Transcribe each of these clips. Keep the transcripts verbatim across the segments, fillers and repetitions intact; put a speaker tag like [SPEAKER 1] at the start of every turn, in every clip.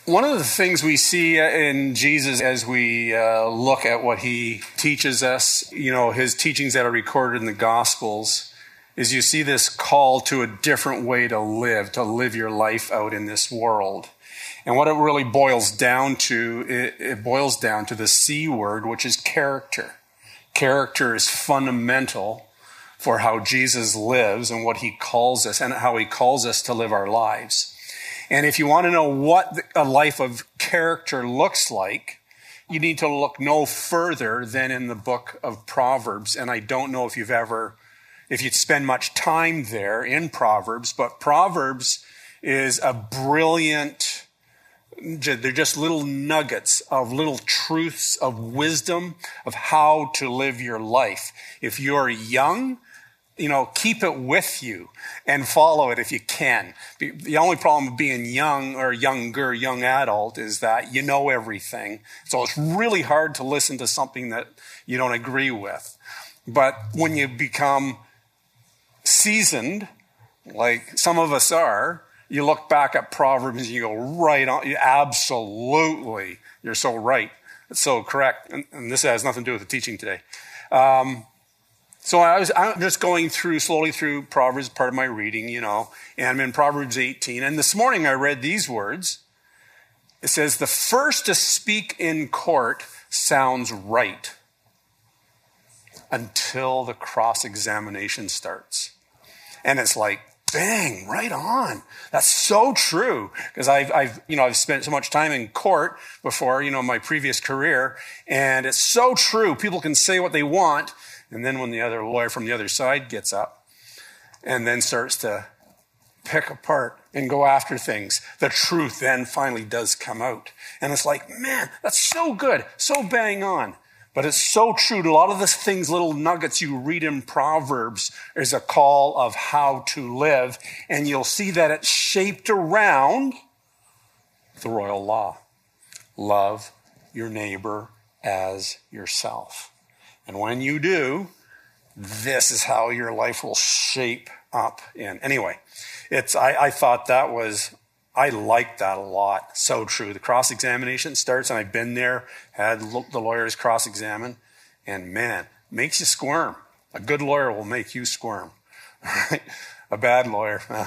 [SPEAKER 1] One of the things we see in Jesus as we uh, look at what he teaches us, you know, his teachings that are recorded in the Gospels, is you see this call to a different way to live, to live your life out in this world. And what it really boils down to, it, it boils down to the C word, which is character. Character is fundamental for how Jesus lives and what he calls us and how he calls us to live our lives. And if you want to know what a life of character looks like, you need to look no further than in the book of Proverbs. And I don't know if you've ever, if you'd spend much time there in Proverbs, but Proverbs is a brilliant, they're just little nuggets of little truths of wisdom of how to live your life. If you're young, you know, keep it with you and follow it if you can. The only problem with being young or younger, young adult is that you know everything. So it's really hard to listen to something that you don't agree with. But when you become seasoned, like some of us are, you look back at Proverbs and you go, right on, you absolutely, you're so right. It's so correct. And, and this has nothing to do with the teaching today. Um, So I was I'm just going through, slowly through Proverbs, part of my reading, you know, and I'm in Proverbs eighteen. And this morning I read these words. It says, the first to speak in court sounds right until the cross-examination starts. And it's like, bang, right on. That's so true. Because I've, I've, you know, I've spent so much time in court before, you know, my previous career. And it's so true. People can say what they want. And then when the other lawyer from the other side gets up and then starts to pick apart and go after things, the truth then finally does come out. And it's like, man, that's so good, so bang on. But it's so true. A lot of the things, little nuggets you read in Proverbs is a call of how to live. And you'll see that it's shaped around the royal law. Love your neighbor as yourself. And when you do, this is how your life will shape up in. Anyway, it's I, I thought that was, I liked that a lot. So true. The cross-examination starts, and I've been there, had the lawyers cross-examine, and man, makes you squirm. A good lawyer will make you squirm. Right? A bad lawyer. Uh.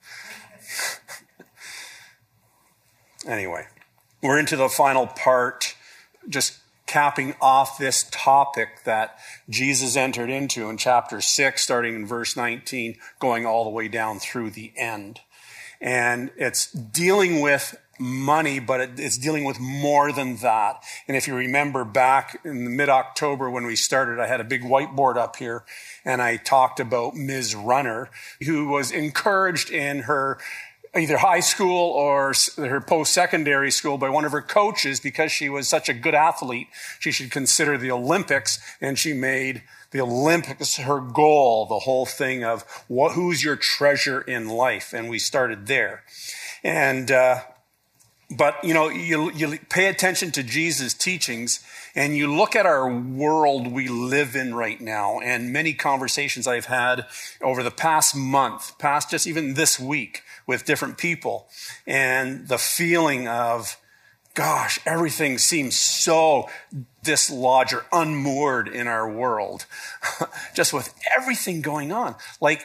[SPEAKER 1] Anyway, we're into the final part, just capping off this topic that Jesus entered into in chapter six, starting in verse nineteen, going all the way down through the end. And it's dealing with money, but it's dealing with more than that. And if you remember back in mid-October when we started, I had a big whiteboard up here, and I talked about Miz Runner, who was encouraged in her either high school or her post-secondary school by one of her coaches because she was such a good athlete. She should consider the Olympics, and she made the Olympics her goal, the whole thing of what, who's your treasure in life. And we started there. And, uh, but, you know, you, you pay attention to Jesus' teachings and you look at our world we live in right now, and many conversations I've had over the past month, past just even this week, with different people, and the feeling of, gosh, everything seems so dislodged or unmoored in our world, just with everything going on. Like,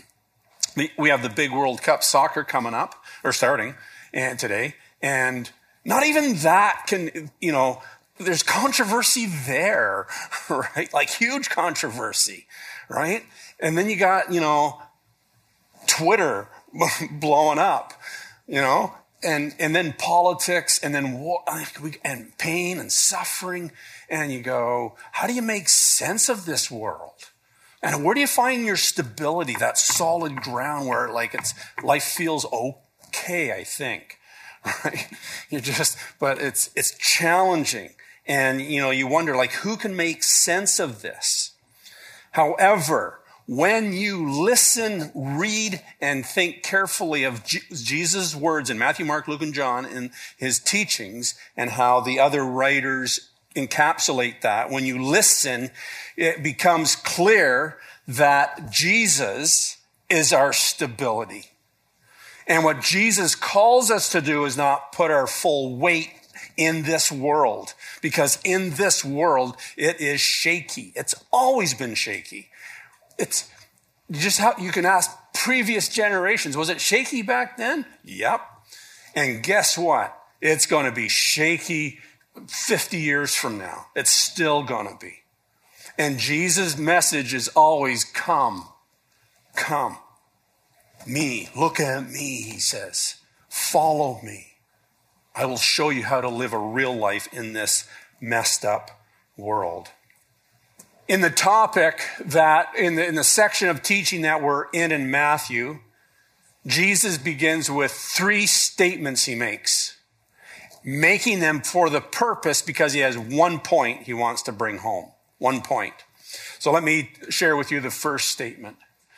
[SPEAKER 1] we have the big World Cup soccer coming up, or starting, and today, and not even that can, you know, there's controversy there, right? Like huge controversy, right? And then you got, you know, Twitter blowing up, you know, and and then politics, and then war, and pain and suffering, and you go, how do you make sense of this world? And where do you find your stability, that solid ground where like it's life feels okay? I think, right? You just, but it's it's challenging, and you know, you wonder like who can make sense of this. However, when you listen, read, and think carefully of G- Jesus' words in Matthew, Mark, Luke, and John in his teachings and how the other writers encapsulate that, when you listen, it becomes clear that Jesus is our stability. And what Jesus calls us to do is not put our full weight in this world, because in this world, it is shaky. It's always been shaky. It's you just how you can ask previous generations, was it shaky back then? Yep. And guess what? It's going to be shaky fifty years from now. It's still going to be. And Jesus' message is always come, come. Me, look at me, he says. Follow me. I will show you how to live a real life in this messed up world. In the topic that, in the, in the section of teaching that we're in in Matthew, Jesus begins with three statements he makes, making them for the purpose because he has one point he wants to bring home. One point. So let me share with you the first statement.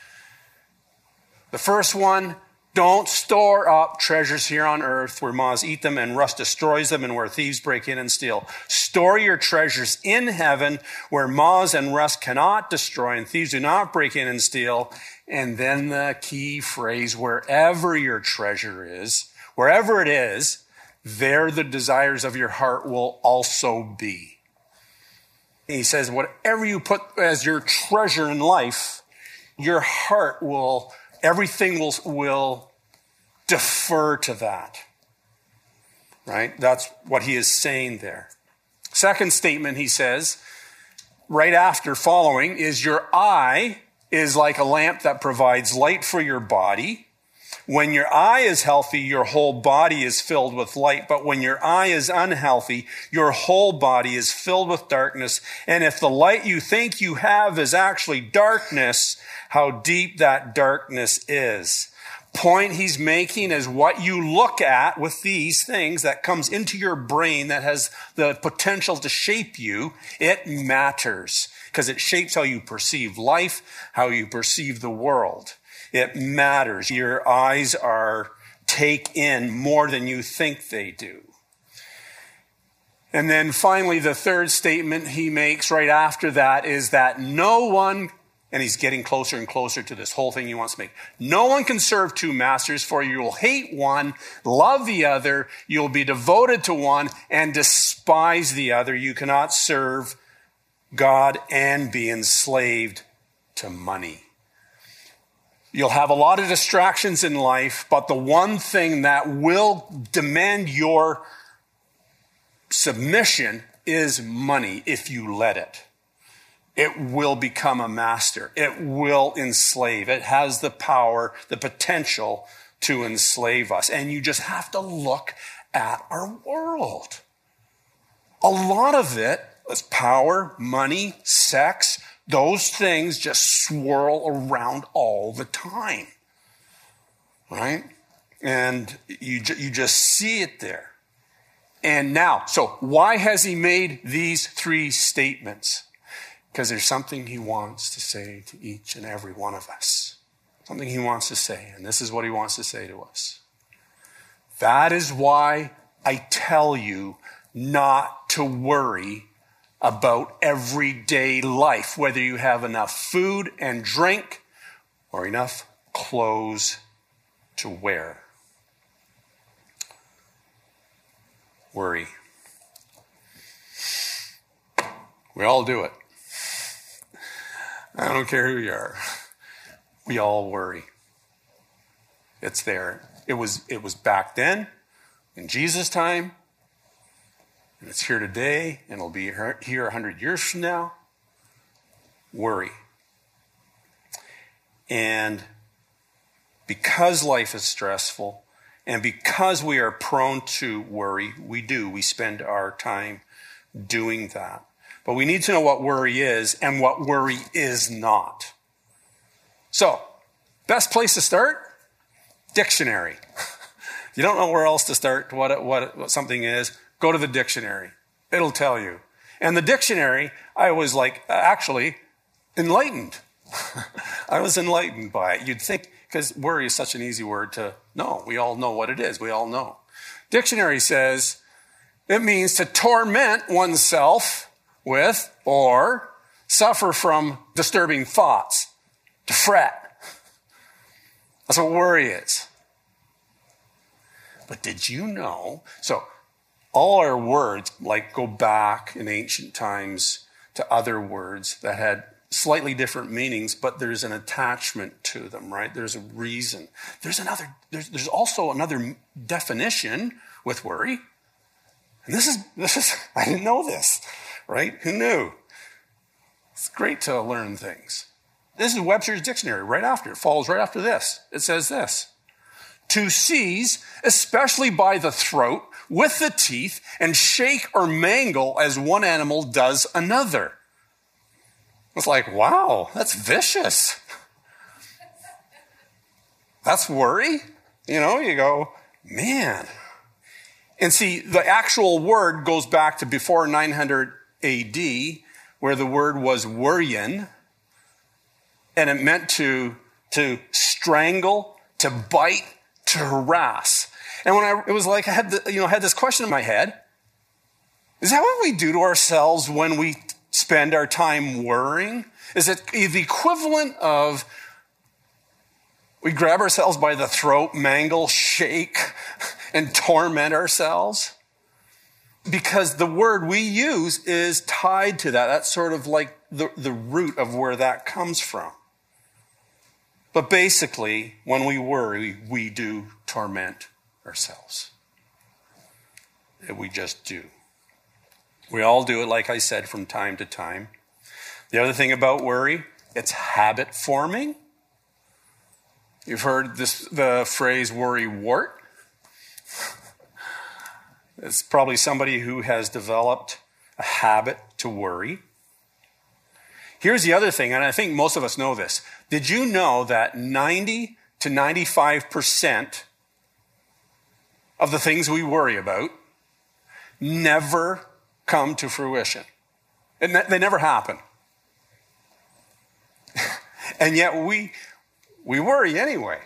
[SPEAKER 1] The first one, don't store up treasures here on earth where moths eat them and rust destroys them and where thieves break in and steal. Store your treasures in heaven where moths and rust cannot destroy and thieves do not break in and steal. And then the key phrase, wherever your treasure is, wherever it is, there the desires of your heart will also be. He says, whatever you put as your treasure in life, your heart will, everything will, will defer to that. Right? That's what he is saying there. Second statement, he says, right after following, is your eye is like a lamp that provides light for your body. When your eye is healthy, your whole body is filled with light. But when your eye is unhealthy, your whole body is filled with darkness. And if the light you think you have is actually darkness, how deep that darkness is. Point he's making is what you look at with these things that comes into your brain that has the potential to shape you. It matters because it shapes how you perceive life, how you perceive the world. It matters. Your eyes are take in more than you think they do. And then finally, the third statement he makes right after that is that no one, and he's getting closer and closer to this whole thing he wants to make, no one can serve two masters, for you will hate one, love the other, you'll be devoted to one, and despise the other. You cannot serve God and be enslaved to money. You'll have a lot of distractions in life, but the one thing that will demand your submission is money if you let it. It will become a master. It will enslave. It has the power, the potential to enslave us. And you just have to look at our world. A lot of it is power, money, sex. Those things just swirl around all the time, right? And you, you just see it there. And now, so why has he made these three statements? Because there's something he wants to say to each and every one of us. Something he wants to say, and this is what he wants to say to us. That is why I tell you not to worry about everyday life, whether you have enough food and drink or enough clothes to wear. Worry. We all do it. I don't care who you are. We all worry. It's there. It was, it was back then, in Jesus' time, and it's here today, and it'll be here a hundred years from now. Worry. And because life is stressful, and because we are prone to worry, we do, we spend our time doing that. But we need to know what worry is and what worry is not. So, best place to start? Dictionary. If you don't know where else to start, what, what, what something is, go to the dictionary. It'll tell you. And the dictionary, I was like, actually, enlightened. I was enlightened by it. You'd think, because worry is such an easy word to know. We all know what it is. We all know. Dictionary says it means to torment oneself with or suffer from disturbing thoughts, to fret. That's what worry is. But did you know? So all our words, like, go back in ancient times to other words that had slightly different meanings, but there's an attachment to them, right? There's a reason. There's another, there's, there's also another definition with worry. And this is, this is, I didn't know this, right? Who knew? It's great to learn things. This is Webster's dictionary right after. It follows right after this. It says this: to seize, especially by the throat, with the teeth, and shake or mangle as one animal does another. It's like, wow, that's vicious. That's worry. You know, you go, man. And see, the actual word goes back to before nine hundred A D, where the word was worrien, and it meant to, to strangle, to bite, to harass. And when I, it was like I had, the, you know, had this question in my head: is that what we do to ourselves when we spend our time worrying? Is it the equivalent of we grab ourselves by the throat, mangle, shake, and torment ourselves? Because the word we use is tied to that. That's sort of like the, the root of where that comes from. But basically, when we worry, we do torment ourselves. We just do. We all do it, like I said, from time to time. The other thing about worry, it's habit forming. You've heard this, the phrase worry wart. It's probably somebody who has developed a habit to worry. Here's the other thing, and I think most of us know this. Did you know that ninety to ninety-five percent of the things we worry about never come to fruition? And they never happen. And yet we we worry anyway.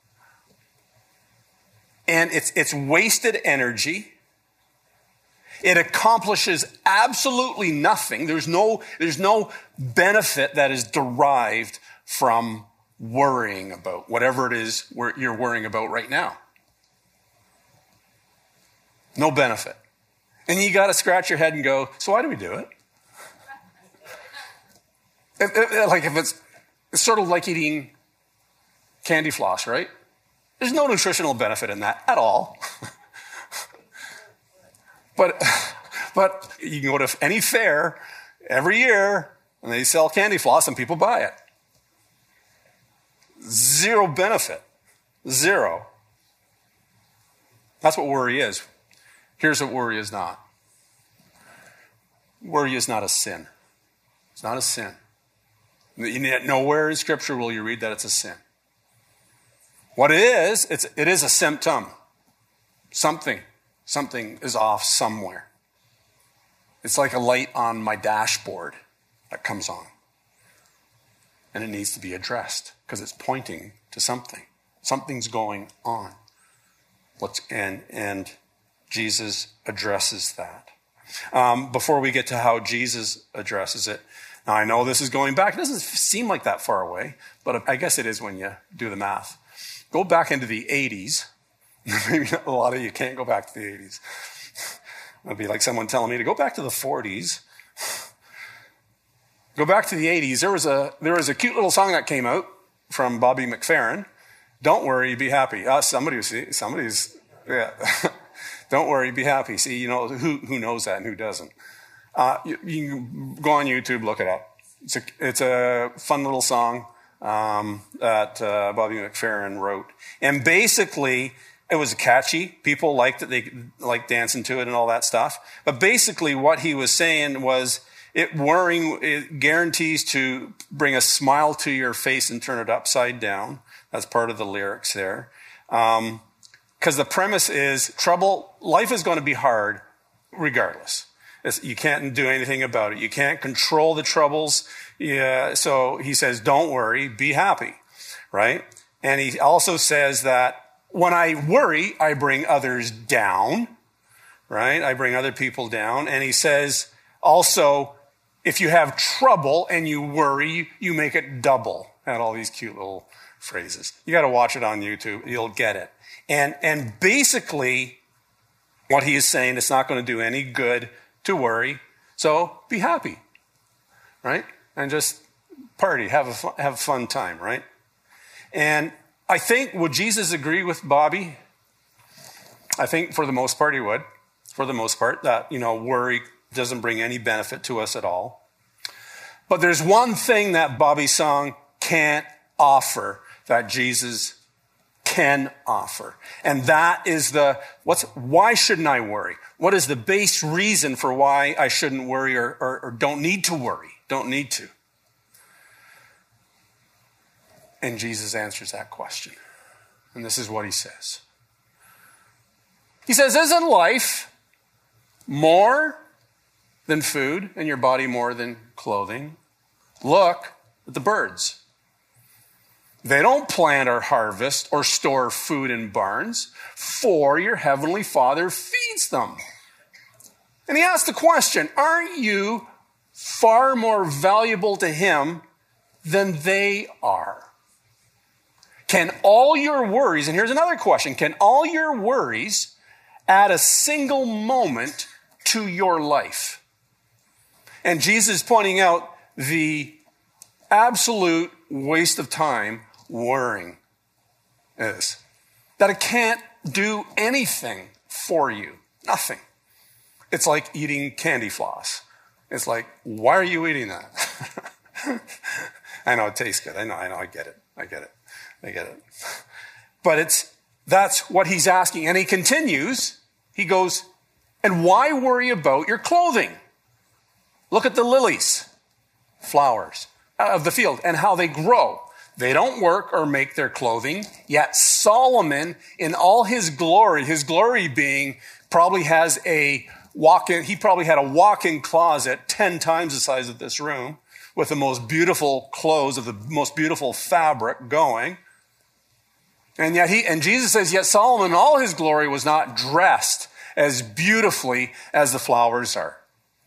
[SPEAKER 1] And it's it's wasted energy. It accomplishes absolutely nothing. There's no, there's no benefit that is derived from worrying about whatever it is you're worrying about right now. No benefit. And you got to scratch your head and go, so why do we do it? if, if, like if it's, it's sort of like eating candy floss, right? There's no nutritional benefit in that at all. But, but you can go to any fair every year and they sell candy floss and people buy it. Zero benefit. Zero. That's what worry is. Here's what worry is not. Worry is not a sin. It's not a sin. Nowhere in Scripture will you read that it's a sin. What it is, it's, it is a symptom. Something. Something is off somewhere. It's like a light on my dashboard that comes on. And it needs to be addressed because it's pointing to something. Something's going on. What's, and, and Jesus addresses that. Um, before we get to how Jesus addresses it, now I know this is going back. It doesn't seem like that far away, but I guess it is when you do the math. Go back into the eighties. Maybe a lot of you can't go back to the eighties. It'd be like someone telling me to go back to the forties. Go back to the eighties. There was a there was a cute little song that came out from Bobby McFerrin. Don't worry, be happy. Uh, somebody see somebody's yeah. Don't worry, be happy. See, you know who who knows that and who doesn't. Uh, you, you can go on YouTube, look it up. It's a it's a fun little song um, that uh, Bobby McFerrin wrote, and basically. It was catchy. People liked it. They liked dancing to it and all that stuff. But basically what he was saying was it worrying, it guarantees to bring a smile to your face and turn it upside down. That's part of the lyrics there. Um, because the premise is trouble, life is going to be hard regardless. It's, you can't do anything about it. You can't control the troubles. Yeah, so he says, don't worry, be happy, right? And he also says that when I worry, I bring others down, right? I bring other people down. And he says also, if you have trouble and you worry, you make it double. Had all these cute little phrases. You got to watch it on YouTube. You'll get it. And, and basically what he is saying, it's not going to do any good to worry. So be happy, right? And just party, have a fun, have a fun time, right? And I think, would Jesus agree with Bobby? I think for the most part he would. For the most part, that, you know, worry doesn't bring any benefit to us at all. But there's one thing that Bobby Song can't offer that Jesus can offer. And that is the, what's, why shouldn't I worry? What is the base reason for why I shouldn't worry or, or, or don't need to worry? Don't need to. And Jesus answers that question. And this is what he says. He says, isn't life more than food and your body more than clothing? Look at the birds. They don't plant or harvest or store food in barns, for your heavenly Father feeds them. And he asked the question, aren't you far more valuable to him than they are? Can all your worries, and here's another question, can all your worries add a single moment to your life? And Jesus is pointing out the absolute waste of time worrying is. That it can't do anything for you. Nothing. It's like eating candy floss. It's like, why are you eating that? I know it tastes good. I know, I know, I get it. I get it. I get it. But it's, that's what he's asking. And he continues, he goes, and why worry about your clothing? Look at the lilies, flowers of the field, and how they grow. They don't work or make their clothing, yet Solomon, in all his glory, his glory being, probably has a walk-in, he probably had a walk-in closet ten times the size of this room, with the most beautiful clothes of the most beautiful fabric going. And yet he, and Jesus says, yet Solomon, in all his glory, was not dressed as beautifully as the flowers are.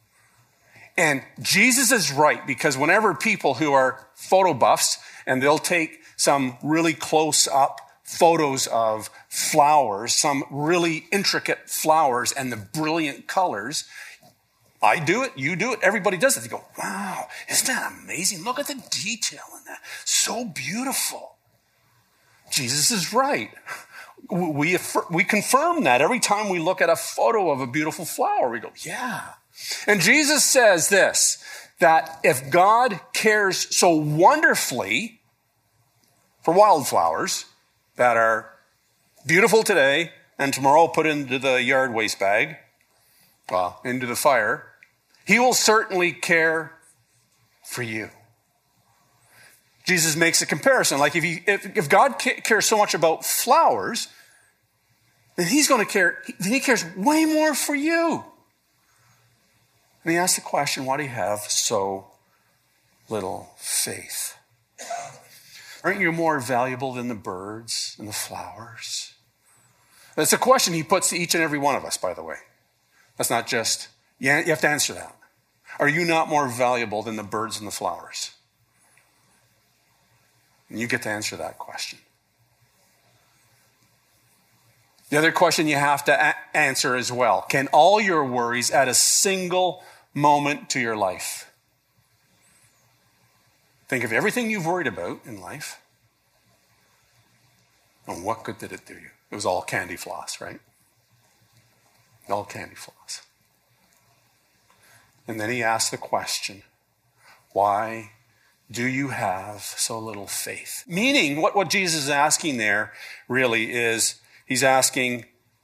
[SPEAKER 1] And Jesus is right, because whenever people who are photo buffs, and they'll take some really close-up photos of flowers, some really intricate flowers and the brilliant colors, I do it, you do it, everybody does it. They go, wow, isn't that amazing? Look at the detail in that. So beautiful. Jesus is right. We, we confirm that every time we look at a photo of a beautiful flower. We go, yeah. And Jesus says this, that if God cares so wonderfully for wildflowers that are beautiful today and tomorrow put into the yard waste bag, well, into the fire, he will certainly care for you. Jesus makes a comparison. Like if, he, if, if God cares so much about flowers, then he's going to care, then he cares way more for you. And he asks the question, why do you have so little faith? Aren't you more valuable than the birds and the flowers? That's a question he puts to each and every one of us, by the way. That's not just, you have to answer that. Are you not more valuable than the birds and the flowers? And you get to answer that question. The other question you have to a- answer as well. Can all your worries add a single moment to your life? Think of everything you've worried about in life. And what good did it do you? It was all candy floss, right? All candy floss. And then he asked the question, why do you have so little faith? Meaning, what, what Jesus is asking there really is, he's asking,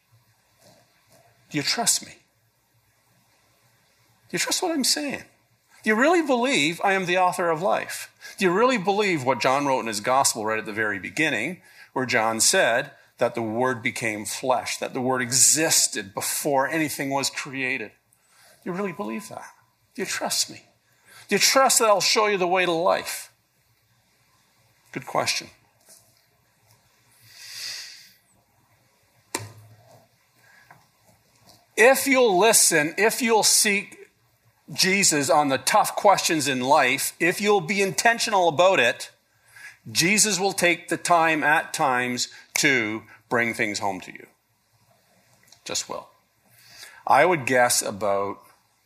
[SPEAKER 1] do you trust me? Do you trust what I'm saying? Do you really believe I am the author of life? Do you really believe what John wrote in his gospel right at the very beginning, where John said that the Word became flesh, that the Word existed before anything was created? Do you really believe that? Do you trust me? Do you trust that I'll show you the way to life? Good question. If you'll listen, if you'll seek Jesus on the tough questions in life, if you'll be intentional about it, Jesus will take the time at times to bring things home to you. Just will. I would guess about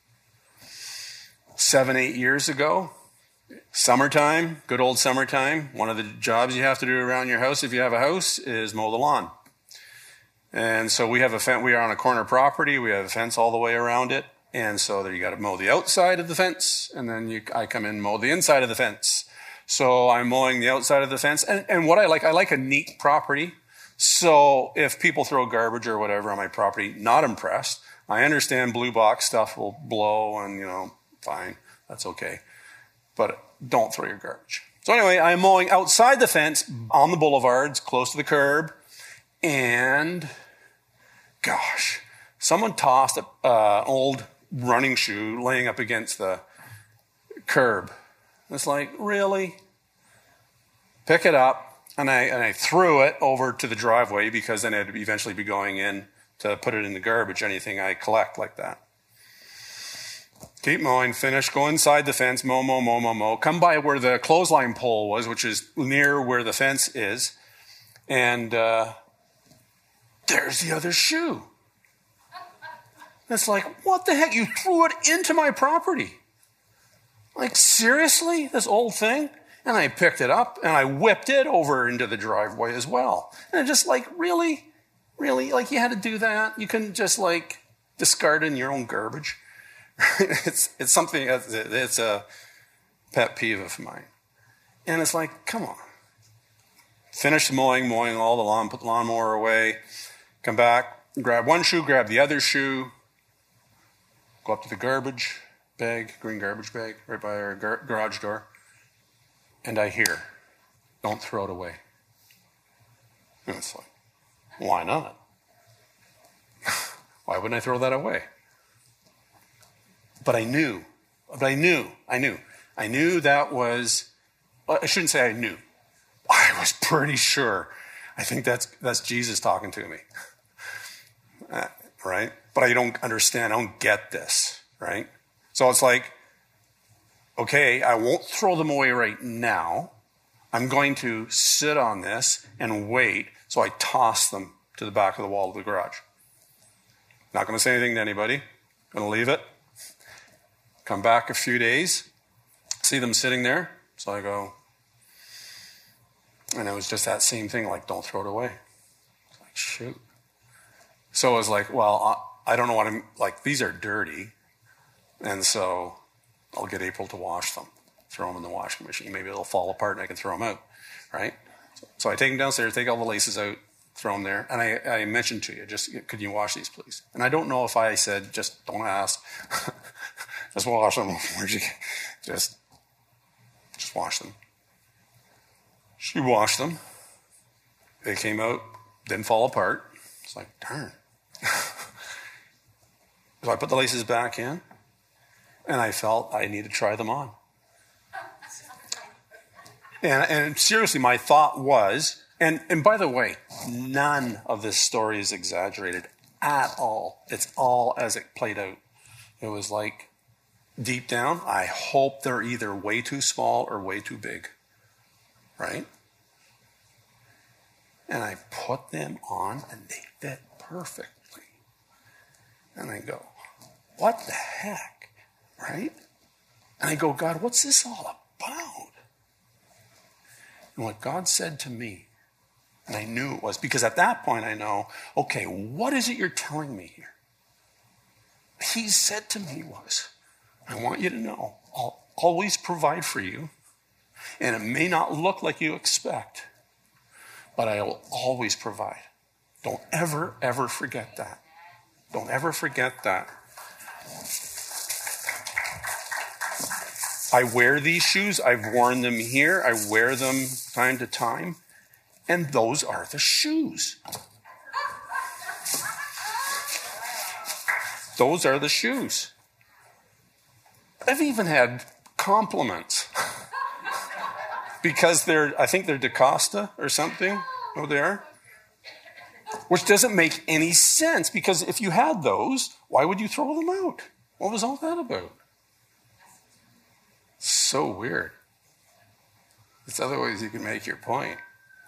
[SPEAKER 1] seven, eight years ago, summertime, good old summertime, one of the jobs you have to do around your house if you have a house is mow the lawn. And so we have a fence, we are on a corner property, we have a fence all the way around it. And so there you got to mow the outside of the fence, and then you, I come in and mow the inside of the fence. So I'm mowing the outside of the fence. And, and what I like, I like a neat property. So if people throw garbage or whatever on my property, not impressed. I understand blue box stuff will blow and, you know, fine, that's okay. But don't throw your garbage. So anyway, I'm mowing outside the fence on the boulevards, close to the curb. And gosh, someone tossed an uh, old running shoe laying up against the curb. It's like, really? Pick it up, and I and I threw it over to the driveway because then I'd eventually be going in to put it in the garbage, anything I collect like that. Keep mowing, finish, go inside the fence, mow, mow, mow, mow, mow. Come by where the clothesline pole was, which is near where the fence is, and uh, there's the other shoe. It's like, what the heck? You threw it into my property. Like, seriously? This old thing? And I picked it up and I whipped it over into the driveway as well. And I'm just like, really? Really? Like, you had to do that? You couldn't just, like, discard it in your own garbage? it's it's something, it's a pet peeve of mine. And it's like, come on. Finish mowing, mowing all the lawn, put the lawnmower away, come back, grab one shoe, grab the other shoe, go up to the garbage bag, green garbage bag, right by our gar- garage door. And I hear, don't throw it away. And it's like, why not? Why wouldn't I throw that away? But I knew, but I knew, I knew. I knew that was, well, I shouldn't say I knew. I was pretty sure. I think that's that's Jesus talking to me. Uh, right? But I don't understand. I don't get this, right? So it's like, okay, I won't throw them away right now. I'm going to sit on this and wait. So I toss them to the back of the wall of the garage. Not going to say anything to anybody. Going to leave it. Come back a few days. See them sitting there. So I go, and it was just that same thing, like, don't throw it away. Like, shoot. So I was like, well, I don't know what I'm, like, these are dirty. And so I'll get April to wash them, throw them in the washing machine. Maybe it'll fall apart and I can throw them out, right? So, so I take them downstairs, take all the laces out, throw them there. And I, I mentioned to you, just, could you wash these, please? And I don't know if I said, just don't ask. Just wash them. Where'd you, just, just wash them. She washed them. They came out, didn't fall apart. It's like, darn. So I put the laces back in, and I felt I needed to try them on. And, and seriously, my thought was, and, and by the way, none of this story is exaggerated at all. It's all as it played out. It was like, deep down, I hope they're either way too small or way too big. Right? And I put them on and they fit perfectly. And I go, what the heck? Right? And I go, God, what's this all about? And what God said to me, and I knew it was, because at that point I know, okay, what is it you're telling me here? He said to me was, I want you to know, I'll always provide for you. And it may not look like you expect, but I will always provide. Don't ever, ever forget that. Don't ever forget that. I wear these shoes. I've worn them here. I wear them time to time. And those are the shoes. Those are the shoes. I've even had compliments. Because they're, I think they're DaCosta or something. Oh, they are? Which doesn't make any sense, because if you had those, why would you throw them out? What was all that about? So weird. There's other ways you can make your point.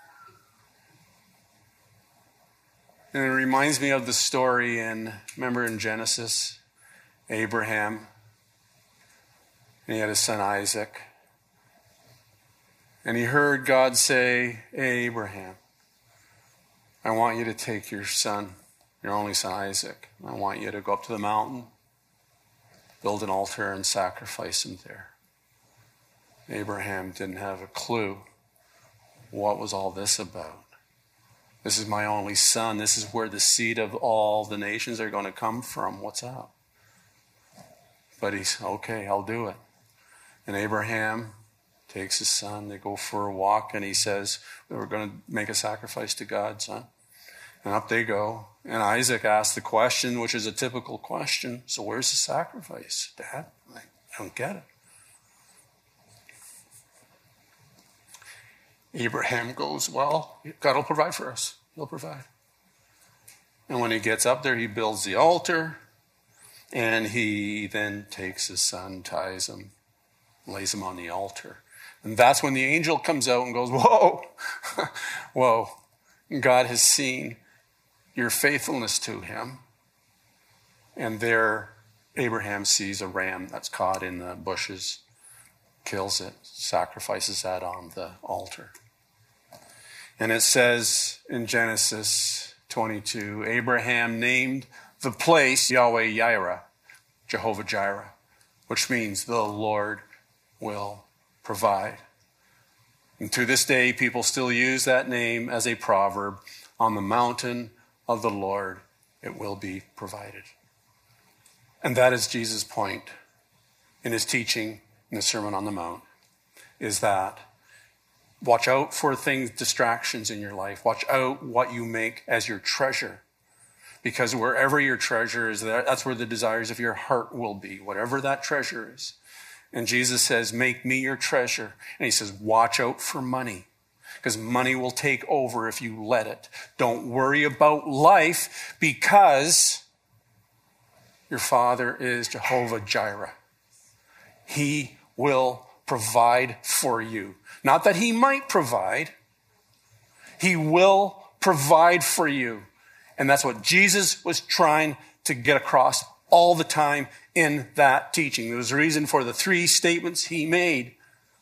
[SPEAKER 1] And it reminds me of the story in, remember in Genesis, Abraham, and he had his son Isaac. And he heard God say, "Hey, Abraham, I want you to take your son, your only son Isaac. I want you to go up to the mountain, build an altar, and sacrifice him there." Abraham didn't have a clue what was all this about. This is my only son. This is where the seed of all the nations are going to come from. What's up? But he's, okay, I'll do it. And Abraham takes his son. They go for a walk, and he says, "We're going to make a sacrifice to God, son." And up they go. And Isaac asks the question, which is a typical question. "So where's the sacrifice, Dad?" I'm like, I don't get it. Abraham goes, "Well, God will provide for us. He'll provide." And when he gets up there, he builds the altar, and he then takes his son, ties him, lays him on the altar. And that's when the angel comes out and goes, "Whoa, whoa, God has seen your faithfulness to him." And there, Abraham sees a ram that's caught in the bushes, kills it, sacrifices that on the altar. And it says in Genesis twenty-two, Abraham named the place Yahweh Jireh, Jehovah Jireh, which means the Lord will provide. And to this day, people still use that name as a proverb. On the mountain of the Lord, it will be provided. And that is Jesus' point in his teaching in the Sermon on the Mount, is that watch out for things, distractions in your life. Watch out what you make as your treasure. Because wherever your treasure is, that's where the desires of your heart will be, whatever that treasure is. And Jesus says, "Make me your treasure." And he says, watch out for money, because money will take over if you let it. Don't worry about life, because your Father is Jehovah Jireh. He will provide for you. Not that he might provide. He will provide for you. And that's what Jesus was trying to get across all the time in that teaching. There was a reason for the three statements he made.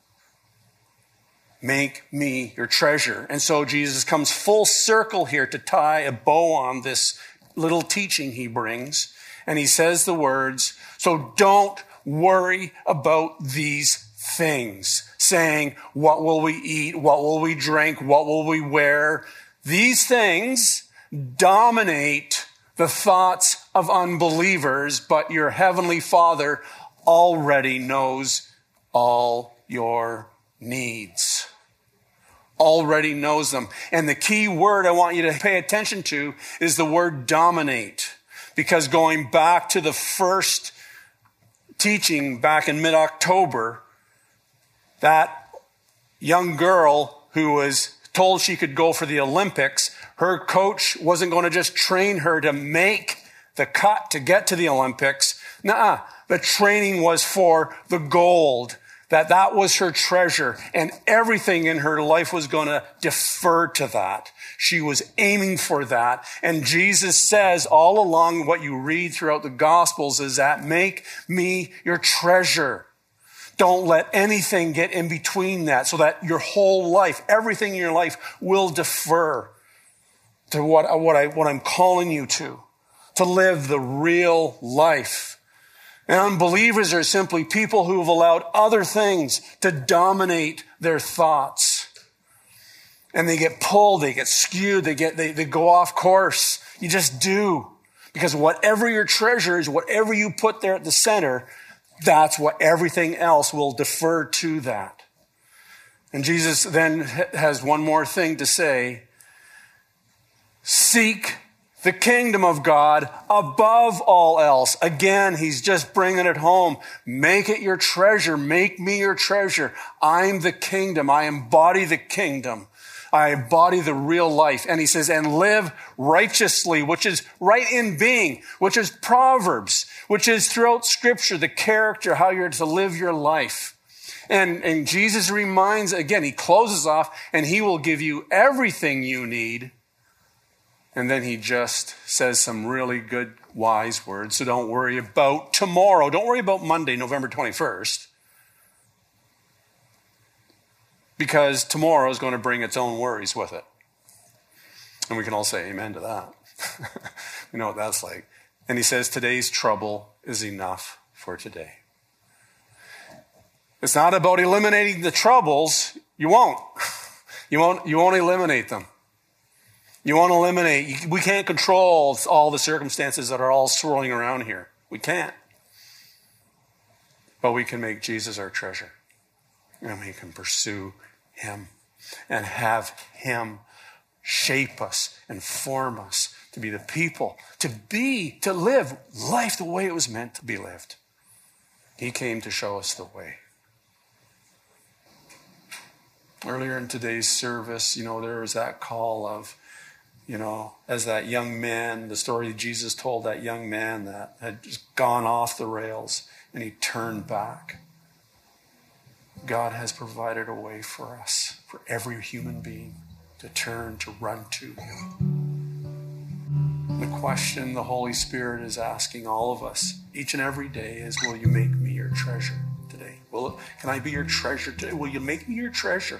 [SPEAKER 1] Make me your treasure. And so Jesus comes full circle here to tie a bow on this little teaching he brings. And he says the words, "So don't worry about these things," saying, what will we eat? What will we drink? What will we wear? These things dominate the thoughts of unbelievers, but your heavenly Father already knows all your needs. Already knows them. And the key word I want you to pay attention to is the word dominate. Because going back to the first teaching back in mid-October, that young girl who was told she could go for the Olympics, her coach wasn't going to just train her to make the cut to get to the Olympics. Nuh-uh. The training was for the gold, that that was her treasure, and everything in her life was going to defer to that. She was aiming for that. And Jesus says all along, what you read throughout the Gospels is that, make me your treasure. Don't let anything get in between that, so that your whole life, everything in your life will defer to what, what, I, what I'm calling you to, to live the real life. And unbelievers are simply people who have allowed other things to dominate their thoughts. And they get pulled, they get skewed, they get they, they go off course. You just do. Because whatever your treasure is, whatever you put there at the center, that's what everything else will defer to that. And Jesus then has one more thing to say. Seek the kingdom of God above all else. Again, he's just bringing it home. Make it your treasure. Make me your treasure. I'm the kingdom. I embody the kingdom. I embody the real life. And he says, and live righteously, which is right in being, which is Proverbs, which is throughout Scripture, the character, how you're to live your life. And, and Jesus reminds, again, he closes off, and he will give you everything you need. And then he just says some really good, wise words. So don't worry about tomorrow. Don't worry about Monday, November twenty-first. Because tomorrow is going to bring its own worries with it. And we can all say amen to that. We know what that's like. And he says, today's trouble is enough for today. It's not about eliminating the troubles. You won't. You won't, you won't eliminate them. You won't eliminate. We can't control all the circumstances that are all swirling around here. We can't. But we can make Jesus our treasure. And we can pursue him and have him shape us and form us to be the people, to be, to live life the way it was meant to be lived. He came to show us the way. Earlier in today's service, you know, there was that call of, you know, as that young man, the story Jesus told, that young man that had just gone off the rails and he turned back. God has provided a way for us, for every human being, to turn, to run to him. The question the Holy Spirit is asking all of us each and every day is, will you make me your treasure today? Will, can I be your treasure today? Will you make me your treasure?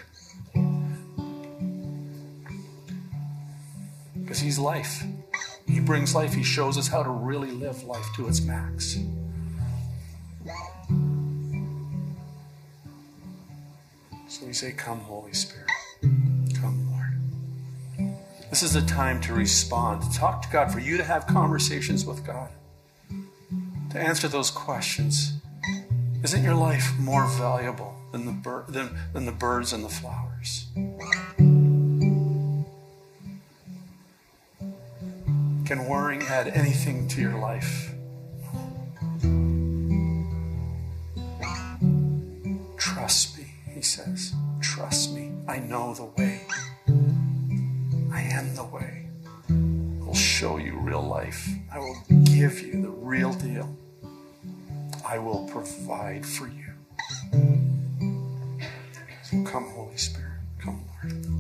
[SPEAKER 1] Because he's life. He brings life. He shows us how to really live life to its max. So we say, come, Holy Spirit. Come, Lord. This is a time to respond, to talk to God, for you to have conversations with God, to answer those questions. Isn't your life more valuable than the, bir- than, than the birds and the flowers? Can worrying add anything to your life? Trust me, he says. Trust me. I know the way. I am the way. I'll show you real life. I will give you the real deal. I will provide for you. So come, Holy Spirit. Come, Lord.